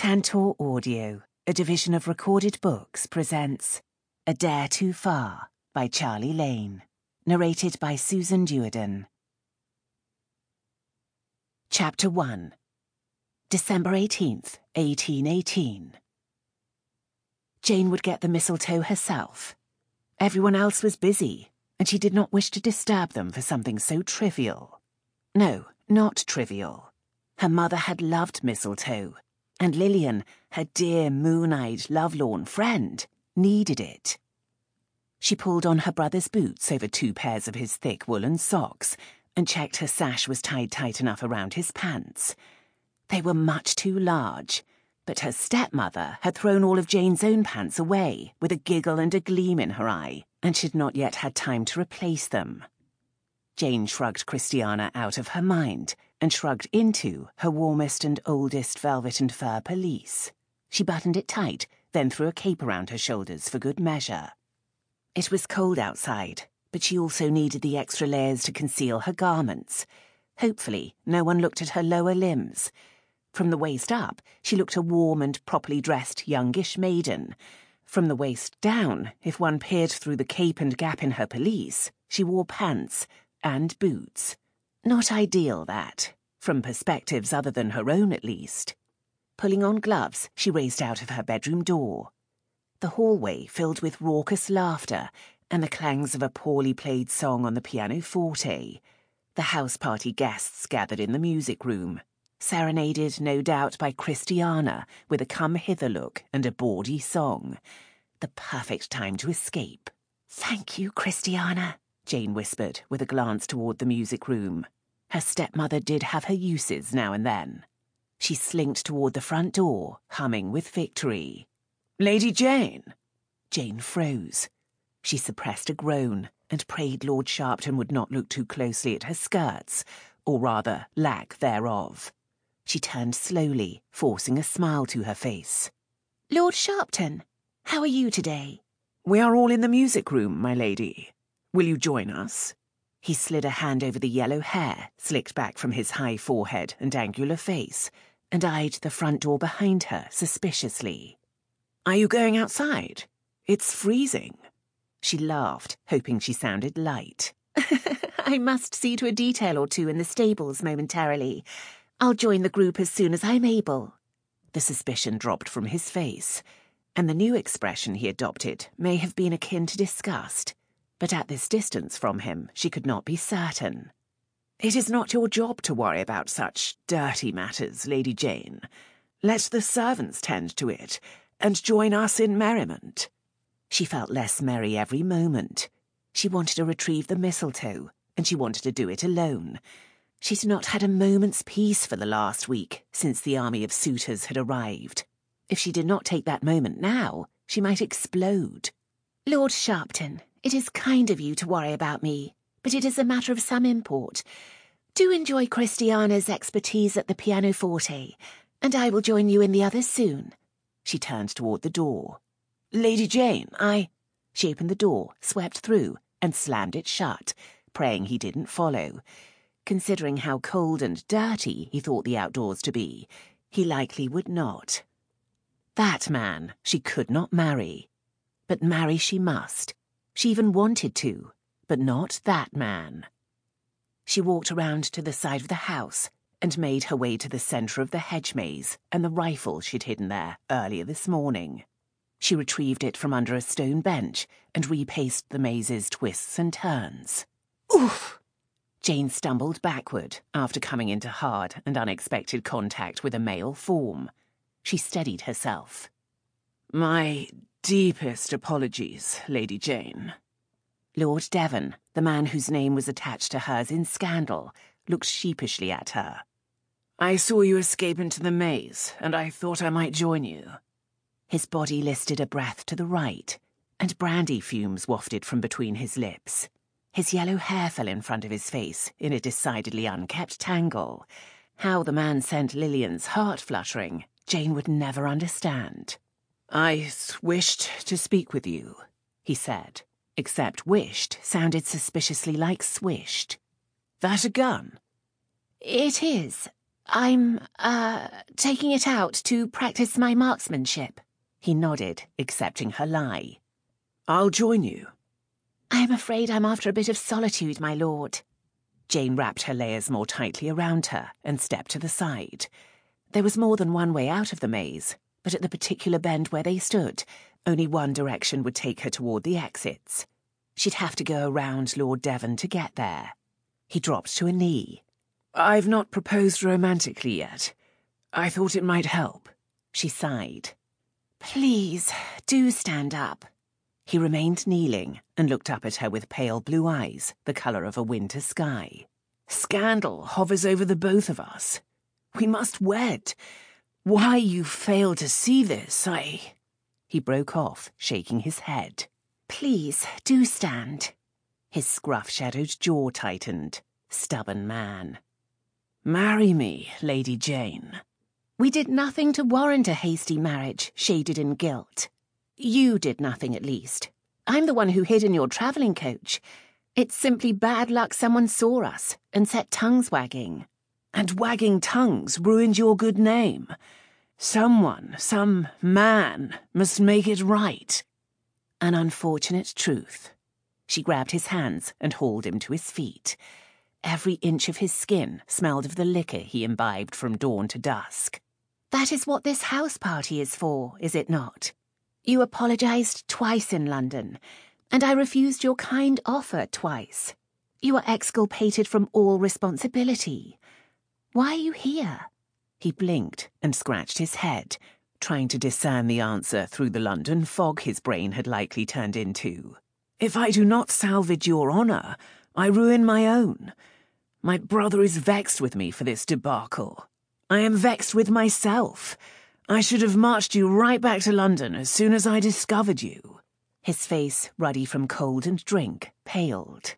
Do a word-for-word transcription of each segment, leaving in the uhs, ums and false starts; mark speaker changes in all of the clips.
Speaker 1: Tantor Audio, a division of Recorded Books, presents A Dare Too Far by Charlie Lane, narrated by Susan Duerden. Chapter one. December eighteenth, eighteen eighteen. Jane would get the mistletoe herself. Everyone else was busy, and she did not wish to disturb them for something so trivial. No, not trivial. Her mother had loved mistletoe, and Lilian, her dear moon-eyed, lovelorn friend, needed it. She pulled on her brother's boots over two pairs of his thick woolen socks and checked her sash was tied tight enough around his pants. They were much too large, but her stepmother had thrown all of Jane's own pants away with a giggle and a gleam in her eye, and she'd not yet had time to replace them. Jane shrugged Christiana out of her mind and shrugged into her warmest and oldest velvet and fur pelisse. She buttoned it tight, then threw a cape around her shoulders for good measure. It was cold outside, but she also needed the extra layers to conceal her garments. Hopefully, no one looked at her lower limbs. From the waist up, she looked a warm and properly dressed youngish maiden. From the waist down, if one peered through the cape and gap in her pelisse, she wore pants and boots. Not ideal, that, from perspectives other than her own at least. Pulling on gloves, she raced out of her bedroom door. The hallway filled with raucous laughter and the clangs of a poorly played song on the pianoforte. The house party guests gathered in the music room, serenaded no doubt by Christiana with a come-hither look and a bawdy song. The perfect time to escape. "Thank you, Christiana," Jane whispered with a glance toward the music room. Her stepmother did have her uses now and then. She slinked toward the front door, humming with victory. "Lady Jane!" Jane froze. She suppressed a groan and prayed Lord Sharpton would not look too closely at her skirts, or rather, lack thereof. She turned slowly, forcing a smile to her face. "Lord Sharpton, how are you today?"
Speaker 2: "We are all in the music room, my lady. Will you join us?" He slid a hand over the yellow hair, slicked back from his high forehead and angular face, and eyed the front door behind her suspiciously. "Are you going outside? It's freezing." She laughed, hoping she sounded light.
Speaker 1: "I must see to a detail or two in the stables momentarily. I'll join the group as soon as I'm able."
Speaker 2: The suspicion dropped from his face, and the new expression he adopted may have been akin to disgust, but at this distance from him she could not be certain. "It is not your job to worry about such dirty matters, Lady Jane. Let the servants tend to it, and join us in merriment." She felt less merry every moment. She wanted to retrieve the mistletoe, and she wanted to do it alone. She'd not had a moment's peace for the last week, since the army of suitors had arrived. If she did not take that moment now, she might explode.
Speaker 1: "Lord Sharpton, it is kind of you to worry about me, but it is a matter of some import. Do enjoy Christiana's expertise at the pianoforte, and I will join you in the others soon."
Speaker 2: She turned toward the door. "Lady Jane, I—" She opened the door, swept through, and slammed it shut, praying he didn't follow. Considering how cold and dirty he thought the outdoors to be, he likely would not. That man she could not marry. But marry she must. She even wanted to, but not that man. She walked around to the side of the house and made her way to the centre of the hedge maze and the rifle she'd hidden there earlier this morning. She retrieved it from under a stone bench and repaced the maze's twists and turns. Oof! Jane stumbled backward after coming into hard and unexpected contact with a male form. She steadied herself. "My deepest apologies, Lady Jane." Lord Devon, the man whose name was attached to hers in scandal, looked sheepishly at her. "I saw you escape into the maze, and I thought I might join you." His body listed a breath to the right, and brandy fumes wafted from between his lips. His yellow hair fell in front of his face in a decidedly unkept tangle. How the man sent Lilian's heart fluttering, Jane would never understand. "I wished to speak with you," he said, except wished sounded suspiciously like swished. "That a gun?"
Speaker 1: "It is. I'm, uh, taking it out to practice my marksmanship.
Speaker 2: He nodded, accepting her lie. I'll join you.
Speaker 1: I'm afraid I'm after a bit of solitude, my lord.
Speaker 2: Jane wrapped her layers more tightly around her and stepped to the side. There was more than one way out of the maze, but at the particular bend where they stood, only one direction would take her toward the exits. She'd have to go around Lord Devon to get there. He dropped to a knee. I've not proposed romantically yet. I thought it might help. She sighed.
Speaker 1: Please, do stand up.
Speaker 2: He remained kneeling and looked up at her with pale blue eyes, the colour of a winter sky. Scandal hovers over the both of us. We must wed. Why you fail to see this, I... He broke off, shaking his head.
Speaker 1: Please, do stand.
Speaker 2: His scruff-shadowed jaw tightened. Stubborn man. Marry me, Lady Jane.
Speaker 1: We did nothing to warrant a hasty marriage shaded in guilt. You did nothing, at least. I'm the one who hid in your travelling coach. It's simply bad luck someone saw us and set tongues wagging.
Speaker 2: And wagging tongues ruined your good name. Someone, some man, must make it right. An unfortunate truth. She grabbed his hands and hauled him to his feet. Every inch of his skin smelled of the liquor he imbibed from dawn to dusk.
Speaker 1: That is what this house party is for, is it not? You apologised twice in London, and I refused your kind offer twice. You are exculpated from all responsibility. Why are you here?
Speaker 2: He blinked and scratched his head, trying to discern the answer through the London fog his brain had likely turned into. If I do not salvage your honour, I ruin my own. My brother is vexed with me for this debacle. I am vexed with myself. I should have marched you right back to London as soon as I discovered you. His face, ruddy from cold and drink, paled.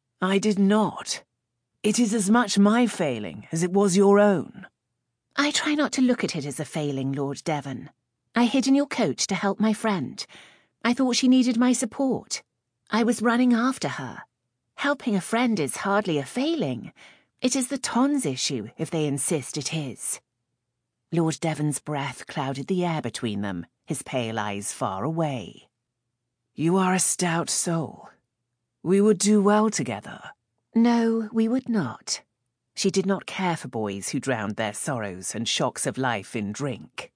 Speaker 2: I did not. It is as much my failing as it was your own.
Speaker 1: I try not to look at it as a failing, Lord Devon. I hid in your coach to help my friend. I thought she needed my support. I was running after her. Helping a friend is hardly a failing. It is the Tons issue, if they insist it is.
Speaker 2: Lord Devon's breath clouded the air between them, his pale eyes far away. You are a stout soul. We would do well together.
Speaker 1: No, we would not.
Speaker 2: She did not care for boys who drowned their sorrows and shocks of life in drink.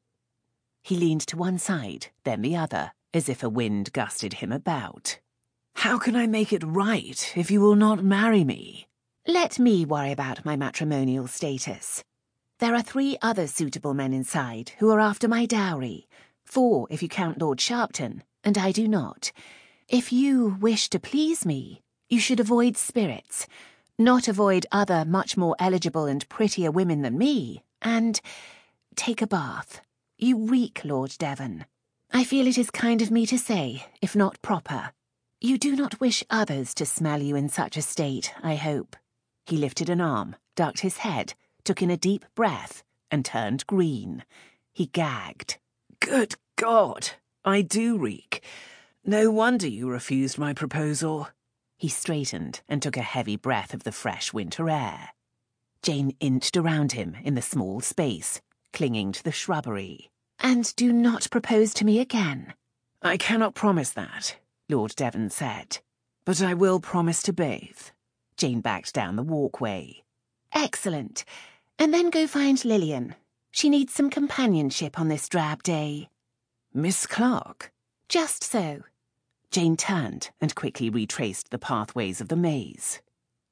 Speaker 2: He leaned to one side, then the other, as if a wind gusted him about. How can I make it right if you will not marry me?
Speaker 1: Let me worry about my matrimonial status. There are three other suitable men inside who are after my dowry. Four, if you count Lord Sharpton, and I do not. If you wish to please me, you should avoid spirits, not avoid other much more eligible and prettier women than me, and take a bath. You reek, Lord Devon. I feel it is kind of me to say, if not proper. You do not wish others to smell you in such a state, I hope. He lifted an arm, ducked his head, took in a deep breath, and turned green. He gagged. Good God, I do reek. No wonder you refused my proposal. He straightened and took a heavy breath of the fresh winter air. Jane inched around him in the small space, clinging to the shrubbery. And do not propose to me again.
Speaker 2: I cannot promise that, Lord Devon said. But I will promise to bathe. Jane backed down the walkway.
Speaker 1: Excellent. And then go find Lillian. She needs some companionship on this drab day.
Speaker 2: Miss Clark?
Speaker 1: Just so.
Speaker 2: Jane turned and quickly retraced the pathways of the maze.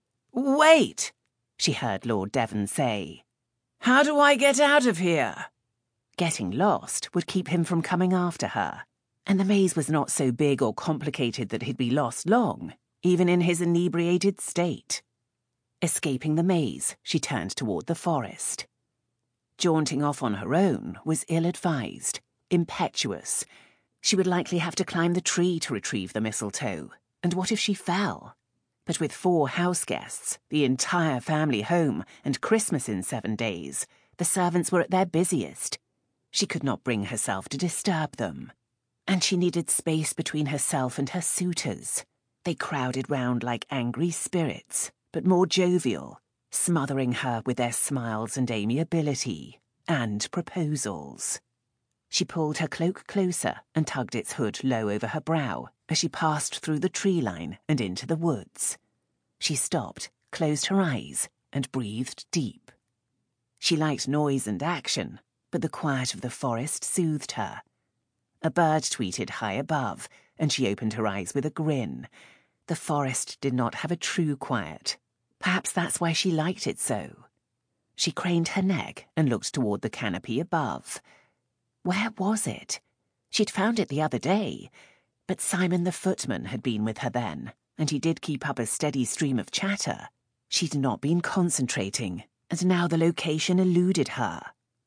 Speaker 2: Wait, she heard Lord Devon say. How do I get out of here? Getting lost would keep him from coming after her, and the maze was not so big or complicated that he'd be lost long, even in his inebriated state. Escaping the maze, she turned toward the forest. Jaunting off on her own was ill-advised, impetuous. She would likely have to climb the tree to retrieve the mistletoe, and what if she fell? But with four house guests, the entire family home, and Christmas in seven days, the servants were at their busiest. She could not bring herself to disturb them. And she needed space between herself and her suitors. They crowded round like angry spirits, but more jovial,
Speaker 1: smothering her with their smiles and amiability, and proposals. She pulled her cloak closer and tugged its hood low over her brow as she passed through the tree line and into the woods. She stopped, closed her eyes, and breathed deep. She liked noise and action, but the quiet of the forest soothed her. A bird tweeted high above, and she opened her eyes with a grin. The forest did not have a true quiet. Perhaps that's why she liked it so. She craned her neck and looked toward the canopy above. Where was it? She'd found it the other day, but Simon the footman had been with her then, and he did keep up a steady stream of chatter. She'd not been concentrating, and now the location eluded her.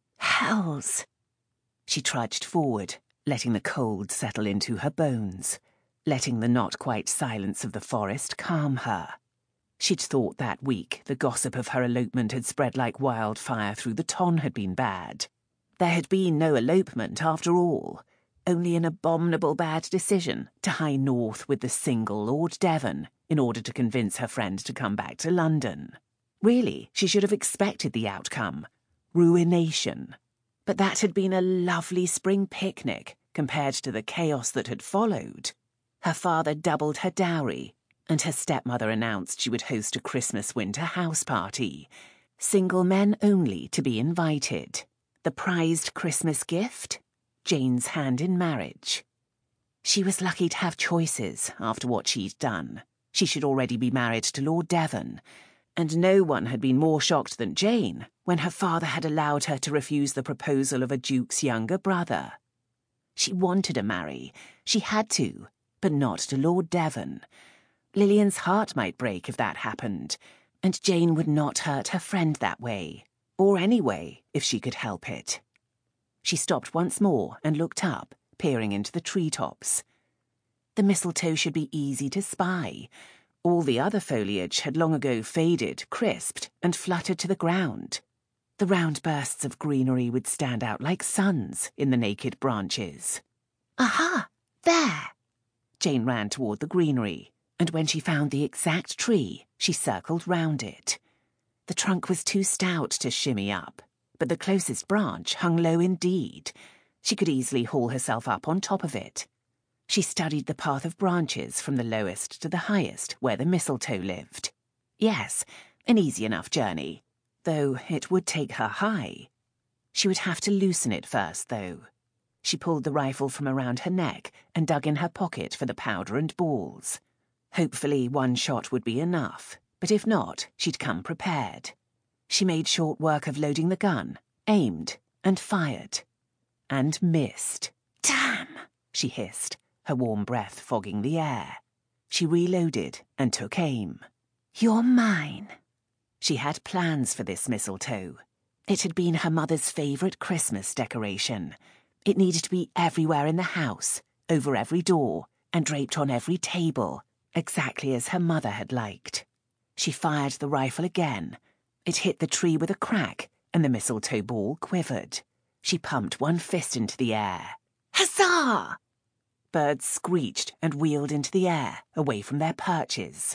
Speaker 1: Hells! She trudged forward, letting the cold settle into her bones, letting the not-quite silence of the forest calm her. She'd thought that week the gossip of her elopement had spread like wildfire through the ton had been bad. There had been no elopement after all, only an abominable bad decision to hie north with the single Lord Devon in order to convince her friend to come back to London. Really, she should have expected the outcome. Ruination. But that had been a lovely spring picnic compared to the chaos that had followed. Her father doubled her dowry, and her stepmother announced she would host a Christmas-winter house party. Single men only to be invited. The prized Christmas gift? Jane's hand in marriage. She was lucky to have choices after what she'd done. She should already be married to Lord Devon, and no one had been more shocked than Jane when her father had allowed her to refuse the proposal of a duke's younger brother. She wanted to marry, she had to, but not to Lord Devon. Lillian's heart might break if that happened, and Jane would not hurt her friend that way, or any way, if she could help it. She stopped once more and looked up, peering into the treetops. The mistletoe should be easy to spy. All the other foliage had long ago faded, crisped, and fluttered to the ground. The round bursts of greenery would stand out like suns in the naked branches. Aha! There! Jane ran toward the greenery, and when she found the exact tree, she circled round it. The trunk was too stout to shimmy up, but the closest branch hung low indeed. She could easily haul herself up on top of it. She studied the path of branches from the lowest to the highest where the mistletoe lived. Yes, an easy enough journey, though it would take her high. She would have to loosen it first, though. She pulled the rifle from around her neck and dug in her pocket for the powder and balls. Hopefully one shot would be enough, but if not, she'd come prepared. She made short work of loading the gun, aimed, and fired. And missed. Damn! She hissed, her warm breath fogging the air. She reloaded and took aim. You're mine. She had plans for this mistletoe. It had been her mother's favourite Christmas decoration. It needed to be everywhere in the house, over every door, and draped on every table, exactly as her mother had liked. She fired the rifle again. It hit the tree with a crack, and the mistletoe ball quivered. She pumped one fist into the air. Huzzah! Birds screeched and wheeled into the air, away from their perches.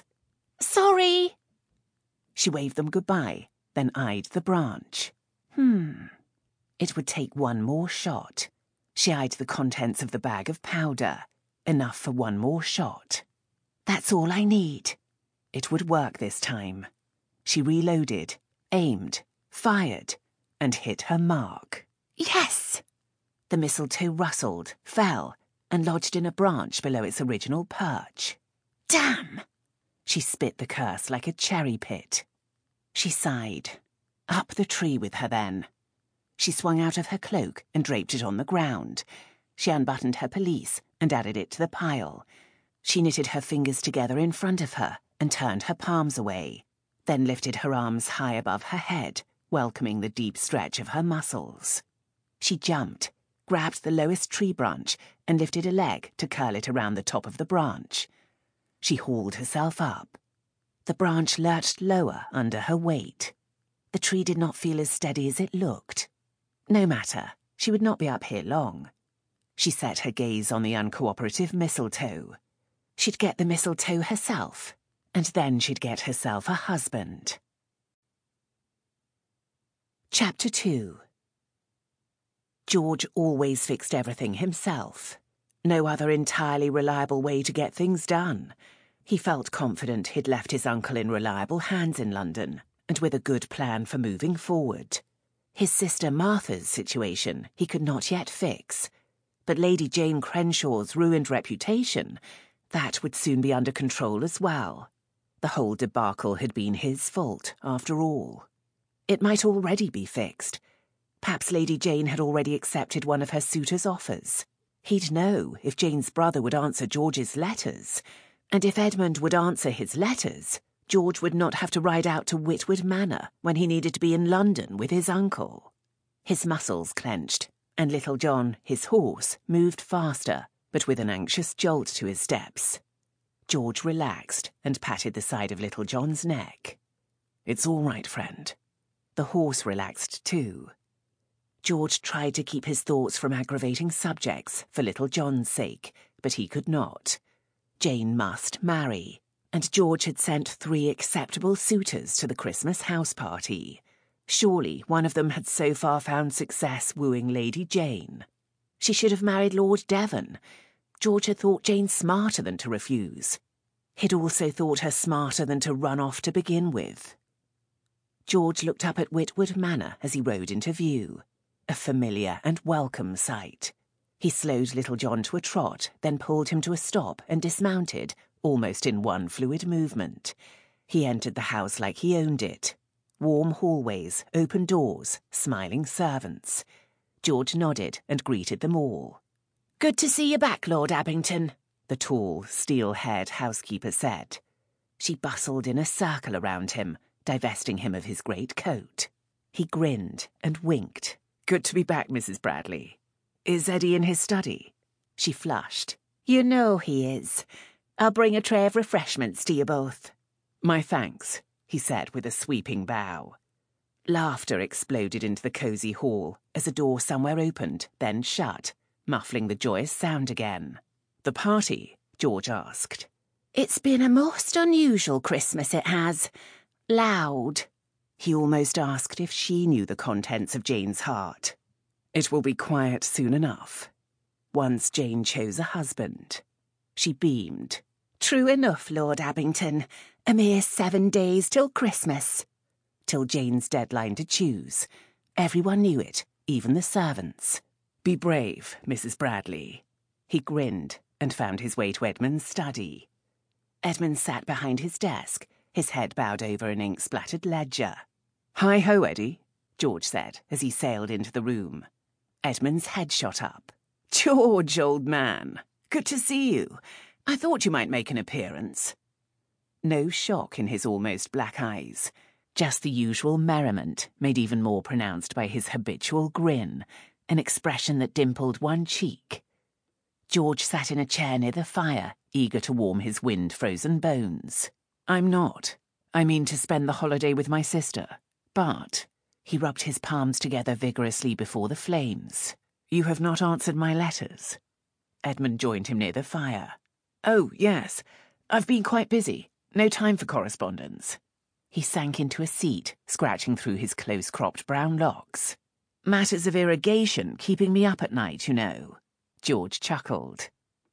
Speaker 1: Sorry! She waved them goodbye, then eyed the branch. Hmm. It would take one more shot. She eyed the contents of the bag of powder. Enough for one more shot. That's all I need. It would work this time. She reloaded, aimed, fired, and hit her mark. Yes! The mistletoe rustled, fell, and lodged in a branch below its original perch. Damn! She spit the curse like a cherry pit. She sighed. Up the tree with her, then. She swung out of her cloak and draped it on the ground. She unbuttoned her pelisse and added it to the pile. She knitted her fingers together in front of her and turned her palms away, then lifted her arms high above her head, welcoming the deep stretch of her muscles. She jumped, grabbed the lowest tree branch, and lifted a leg to curl it around the top of the branch. She hauled herself up. The branch lurched lower under her weight. The tree did not feel as steady as it looked. No matter, she would not be up here long. She set her gaze on the uncooperative mistletoe. She'd get the mistletoe herself, and then she'd get herself a husband. Chapter two. George always fixed everything himself. No other entirely reliable way to get things done. He felt confident he'd left his uncle in reliable hands in London, and with a good plan for moving forward. His sister Martha's situation he could not yet fix, but Lady Jane Crenshaw's ruined reputation, that would soon be under control as well. The whole debacle had been his fault, after all. It might already be fixed. Perhaps Lady Jane had already accepted one of her suitor's offers. He'd know if Jane's brother would answer George's letters, and if Edmund would answer his letters, George would not have to ride out to Whitwood Manor when he needed to be in London with his uncle. His muscles clenched, and Little John, his horse, moved faster, but with an anxious jolt to his steps. George relaxed and patted the side of Little John's neck. "It's all right, friend." The horse relaxed too. George tried to keep his thoughts from aggravating subjects for Little John's sake, but he could not. Jane must marry, and George had sent three acceptable suitors to the Christmas house party. Surely one of them had so far found success wooing Lady Jane. She should have married Lord Devon. George had thought Jane smarter than to refuse. He'd also thought her smarter than to run off to begin with. George looked up at Whitwood Manor as he rode into view. A familiar and welcome sight. He slowed Little John to a trot, then pulled him to a stop and dismounted, almost in one fluid movement. He entered the house like he owned it. Warm hallways, open doors, smiling servants. George nodded and greeted them all. "Good to see you back, Lord Abington," the tall, steel-haired housekeeper said. She bustled in a circle around him, divesting him of his great coat. He grinned and winked. "Good to be back, Missus Bradley. Is Eddie in his study?" She flushed. "You know he is. I'll bring a tray of refreshments to you both." "My thanks," he said with a sweeping bow. Laughter exploded into the cosy hall as a door somewhere opened, then shut, muffling the joyous sound again. "The party?" George asked. "It's been a most unusual Christmas, it has. Loud." He almost asked if she knew the contents of Jane's heart. "It will be quiet soon enough. Once Jane chose a husband." She beamed. "True enough, Lord Abington. A mere seven days till Christmas." Till Jane's deadline to choose. Everyone knew it, even the servants. "Be brave, Missus Bradley." He grinned and found his way to Edmund's study. Edmund sat behind his desk, his head bowed over an ink-splattered ledger. "Hi-ho, Eddie," George said as he sailed into the room. Edmund's head shot up. "George, old man, good to see you. I thought you might make an appearance." No shock in his almost black eyes, just the usual merriment made even more pronounced by his habitual grin, an expression that dimpled one cheek. George sat in a chair near the fire, eager to warm his wind-frozen bones. "I'm not. I mean to spend the holiday with my sister. But," he rubbed his palms together vigorously before the flames, "you have not answered my letters." Edmund joined him near the fire. "Oh, yes. I've been quite busy. No time for correspondence." He sank into a seat, scratching through his close-cropped brown locks. "Matters of irrigation keeping me up at night, you know." George chuckled.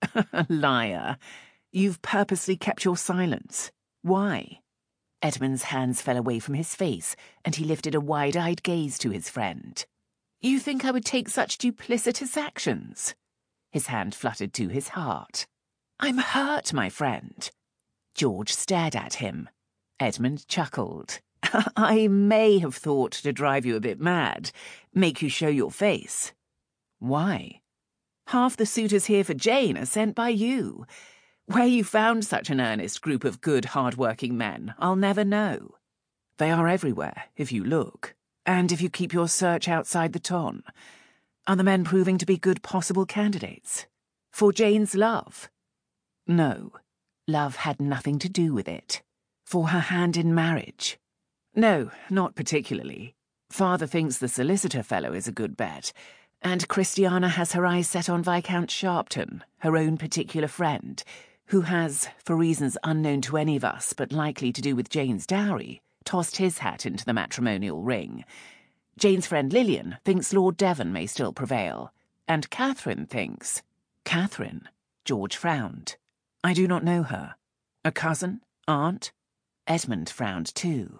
Speaker 1: "Liar. You've purposely kept your silence. Why?" Edmund's hands fell away from his face, and he lifted a wide-eyed gaze to his friend. "You think I would take such duplicitous actions?" His hand fluttered to his heart. "I'm hurt, my friend." George stared at him. Edmund chuckled. "I may have thought to drive you a bit mad, make you show your face." "Why?" "Half the suitors here for Jane are sent by you. Where you found such an earnest group of good, hard-working men, I'll never know. They are everywhere, if you look, and if you keep your search outside the ton. Are the men proving to be good possible candidates? For Jane's love? No, love had nothing to do with it. For her hand in marriage? No, not particularly. Father thinks the solicitor fellow is a good bet, and Christiana has her eyes set on Viscount Sharpton, her own particular friend, who has, for reasons unknown to any of us but likely to do with Jane's dowry, tossed his hat into the matrimonial ring. Jane's friend Lillian thinks Lord Devon may still prevail, and Catherine thinks... Catherine? George frowned. I do not know her. A cousin? Aunt? Edmund frowned too.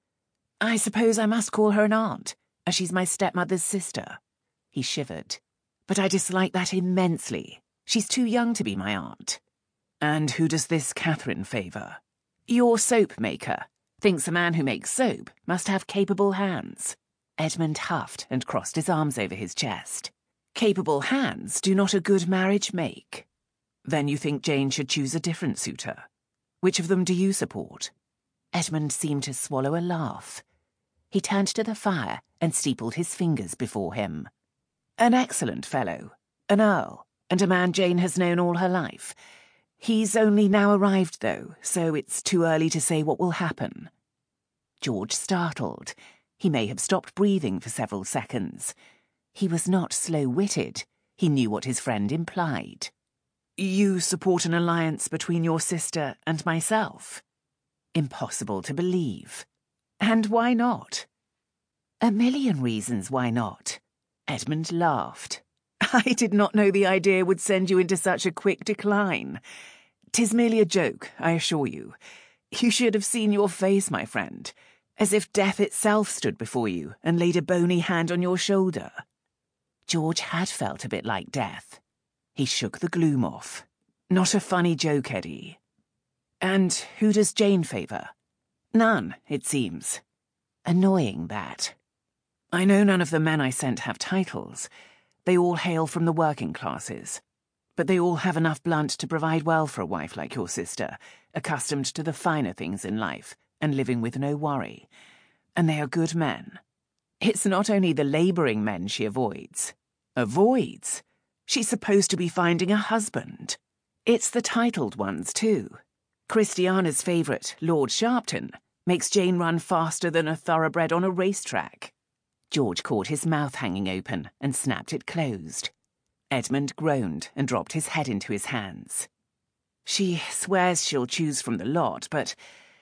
Speaker 1: I suppose I must call her an aunt, as she's my stepmother's sister. He shivered. But I dislike that immensely. She's too young to be my aunt. And who does this Catherine favour? Your soap maker. Thinks a man who makes soap must have capable hands. Edmund huffed and crossed his arms over his chest. Capable hands do not a good marriage make. Then you think Jane should choose a different suitor? Which of them do you support? Edmund seemed to swallow a laugh. He turned to the fire and steepled his fingers before him. An excellent fellow, an earl, and a man Jane has known all her life. He's only now arrived, though, so it's too early to say what will happen. George startled. He may have stopped breathing for several seconds. He was not slow-witted. He knew what his friend implied. You support an alliance between your sister and myself? Impossible to believe. And why not? A million reasons why not. Edmund laughed. I did not know the idea would send you into such a quick decline. 'Tis merely a joke, I assure you. You should have seen your face, my friend, as if death itself stood before you and laid a bony hand on your shoulder. George had felt a bit like death. He shook the gloom off. Not a funny joke, Eddie. And who does Jane favour? None, it seems. Annoying, that. I know none of the men I sent have titles. They all hail from the working classes. But they all have enough blunt to provide well for a wife like your sister, accustomed to the finer things in life and living with no worry. And they are good men. It's not only the labouring men she avoids. Avoids? She's supposed to be finding a husband. It's the titled ones, too. Christiana's favourite, Lord Sharpton, makes Jane run faster than a thoroughbred on a racetrack. George caught his mouth hanging open and snapped it closed. Edmund groaned and dropped his head into his hands. She swears she'll choose from the lot, but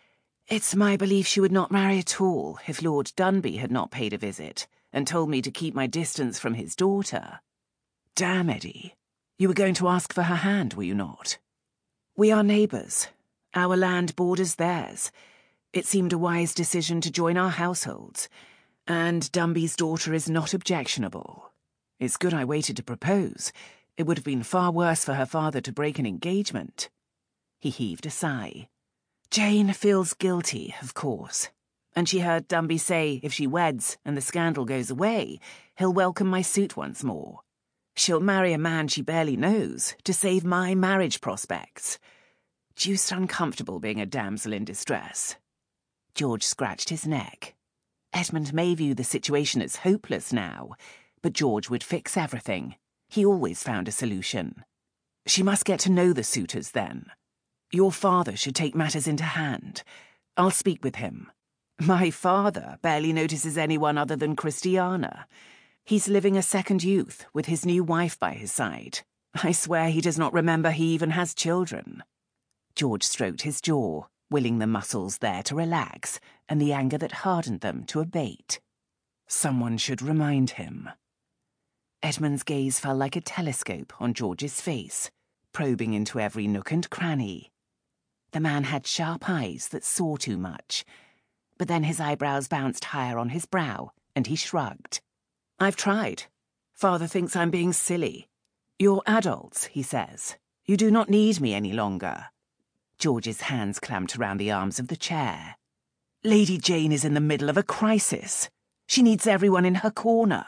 Speaker 1: it's my belief she would not marry at all if Lord Dunby had not paid a visit and told me to keep my distance from his daughter. Damn, Eddie. You were going to ask for her hand, were you not? We are neighbours. Our land borders theirs. It seemed a wise decision to join our households, and Dunby's daughter is not objectionable. It's good I waited to propose. It would have been far worse for her father to break an engagement. He heaved a sigh. Jane feels guilty, of course, and she heard Dunby say if she weds and the scandal goes away, he'll welcome my suit once more. She'll marry a man she barely knows to save my marriage prospects. Deuced uncomfortable being a damsel in distress. George scratched his neck. Edmund may view the situation as hopeless now, but George would fix everything. He always found a solution. She must get to know the suitors then. Your father should take matters into hand. I'll speak with him. My father barely notices anyone other than Christiana. He's living a second youth with his new wife by his side. I swear he does not remember he even has children. George stroked his jaw, willing the muscles there to relax and the anger that hardened them to abate. Someone should remind him. Edmund's gaze fell like a telescope on George's face, probing into every nook and cranny. The man had sharp eyes that saw too much, but then his eyebrows bounced higher on his brow, and he shrugged. I've tried. Father thinks I'm being silly. You're adults, he says. You do not need me any longer. George's hands clamped around the arms of the chair. Lady Jane is in the middle of a crisis. She needs everyone in her corner.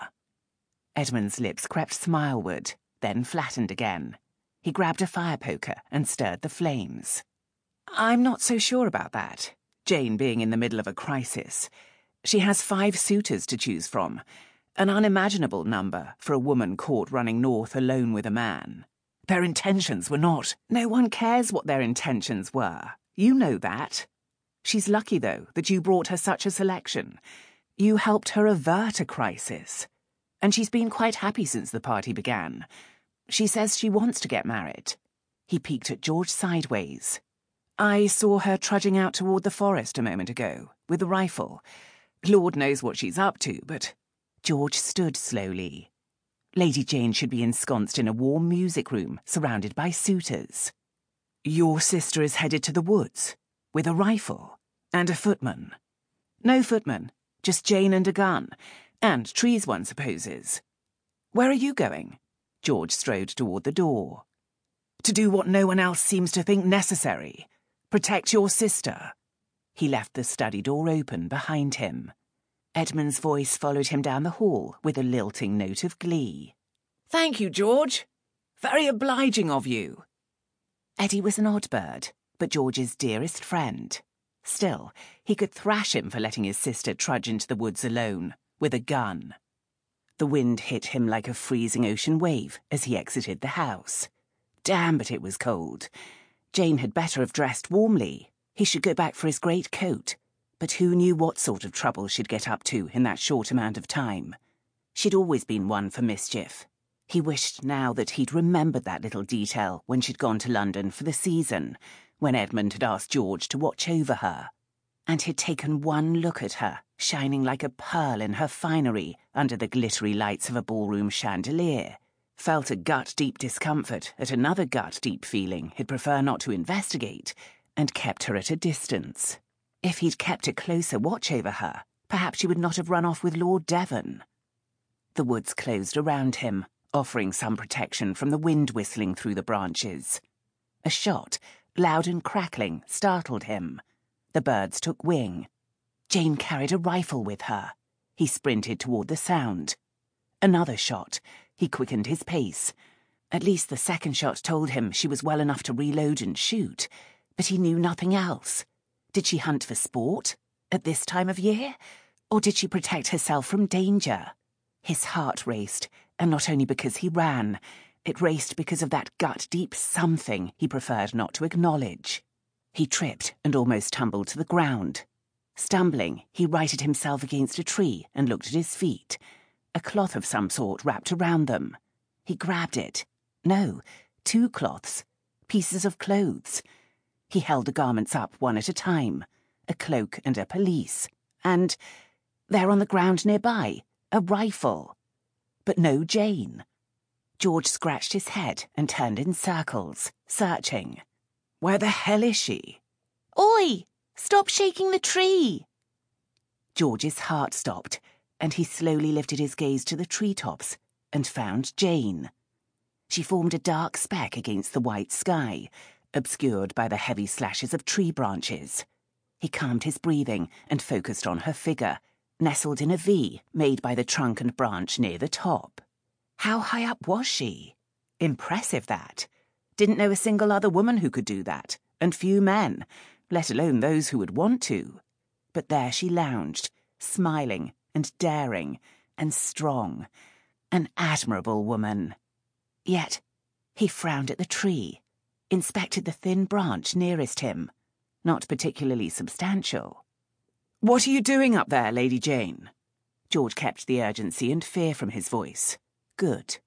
Speaker 1: Edmund's lips crept smileward, then flattened again. He grabbed a fire poker and stirred the flames. I'm not so sure about that, Jane being in the middle of a crisis. She has five suitors to choose from, an unimaginable number for a woman caught running north alone with a man. Their intentions were not. No one cares what their intentions were. You know that. She's lucky, though, that you brought her such a selection. You helped her avert a crisis. And she's been quite happy since the party began. She says she wants to get married. He peeked at George sideways. I saw her trudging out toward the forest a moment ago, with a rifle. Lord knows what she's up to, but
Speaker 2: George stood slowly. Lady Jane should be ensconced in a warm music room, surrounded by suitors. Your sister is headed to the woods, with a rifle, and a footman. No footman, just Jane and a gun, and trees, one supposes. Where are you going? George strode toward the door. To do what no one else seems to think necessary. Protect your sister. He left the study door open behind him. Edmund's voice followed him down the hall with a lilting note of glee. Thank you, George. Very obliging of you. Eddie was an odd bird, but George's dearest friend. Still, he could thrash him for letting his sister trudge into the woods alone, with a gun. The wind hit him like a freezing ocean wave as he exited the house. Damn, but it was cold. Jane had better have dressed warmly. He should go back for his great coat. But who knew what sort of trouble she'd get up to in that short amount of time? She'd always been one for mischief. He wished now that he'd remembered that little detail when she'd gone to London for the season, when Edmund had asked George to watch over her, and he'd taken one look at her, shining like a pearl in her finery under the glittery lights of a ballroom chandelier, felt a gut-deep discomfort at another gut-deep feeling he'd prefer not to investigate, and kept her at a distance. If he'd kept a closer watch over her, perhaps she would not have run off with Lord Devon. The woods closed around him, offering some protection from the wind whistling through the branches. A shot, loud and crackling, startled him. The birds took wing. Jane carried a rifle with her. He sprinted toward the sound. Another shot. He quickened his pace. At least the second shot told him she was well enough to reload and shoot, but he knew nothing else. Did she hunt for sport, at this time of year? Or did she protect herself from danger? His heart raced, and not only because he ran. It raced because of that gut-deep something he preferred not to acknowledge. He tripped and almost tumbled to the ground. Stumbling, he righted himself against a tree and looked at his feet. A cloth of some sort wrapped around them. He grabbed it. No, two cloths. Pieces of clothes. He held the garments up one at a time, a cloak and a pelisse, and, there on the ground nearby, a rifle. But no Jane. George scratched his head and turned in circles, searching. Where the hell is she? Oi! Stop shaking the tree! George's heart stopped, and he slowly lifted his gaze to the treetops and found Jane. She formed a dark speck against the white sky, obscured by the heavy slashes of tree branches. He calmed his breathing and focused on her figure, nestled in a V made by the trunk and branch near the top. How high up was she? Impressive, that. Didn't know a single other woman who could do that, and few men, let alone those who would want to. But there she lounged, smiling and daring and strong. An admirable woman. Yet he frowned at the tree, inspected the thin branch nearest him, not particularly substantial. What are you doing up there, Lady Jane? George kept the urgency and fear from his voice. Good.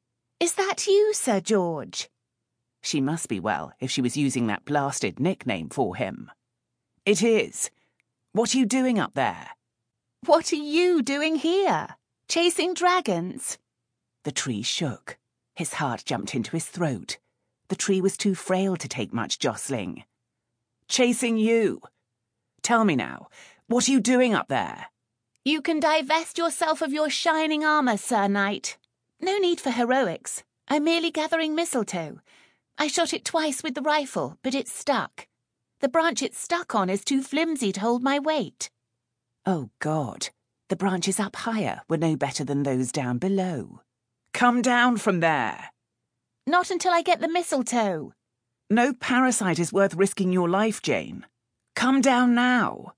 Speaker 2: Is that you, Sir George? She must be well if she was using that blasted nickname for him. It is. What are you doing up there? What are you doing here? Chasing dragons? The tree shook. His heart jumped into his throat. The tree was too frail to take much jostling. Chasing you. Tell me now, what are you doing up there? You can divest yourself of your shining armour, Sir Knight. No need for heroics. I'm merely gathering mistletoe. I shot it twice with the rifle, but it stuck. The branch it's stuck on is too flimsy to hold my weight. Oh, God. The branches up higher were no better than those down below. Come down from there. Not until I get the mistletoe. No parasite is worth risking your life, Jane. Come down now.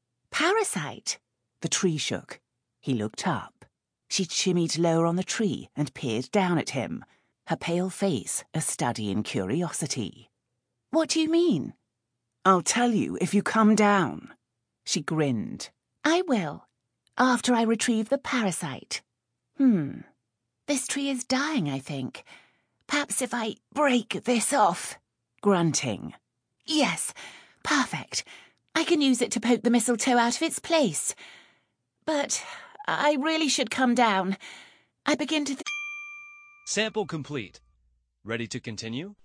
Speaker 2: Parasite? The tree shook. He looked up. She shimmied lower on the tree and peered down at him, her pale face a study in curiosity. What do you mean? I'll tell you if you come down. She grinned. I will, after I retrieve the parasite. Hmm. This tree is dying, I think. Perhaps if I break this off. Grunting. Yes, perfect. I can use it to poke the mistletoe out of its place. But
Speaker 1: I really should come down. I begin to th-
Speaker 3: Sample complete. Ready to continue?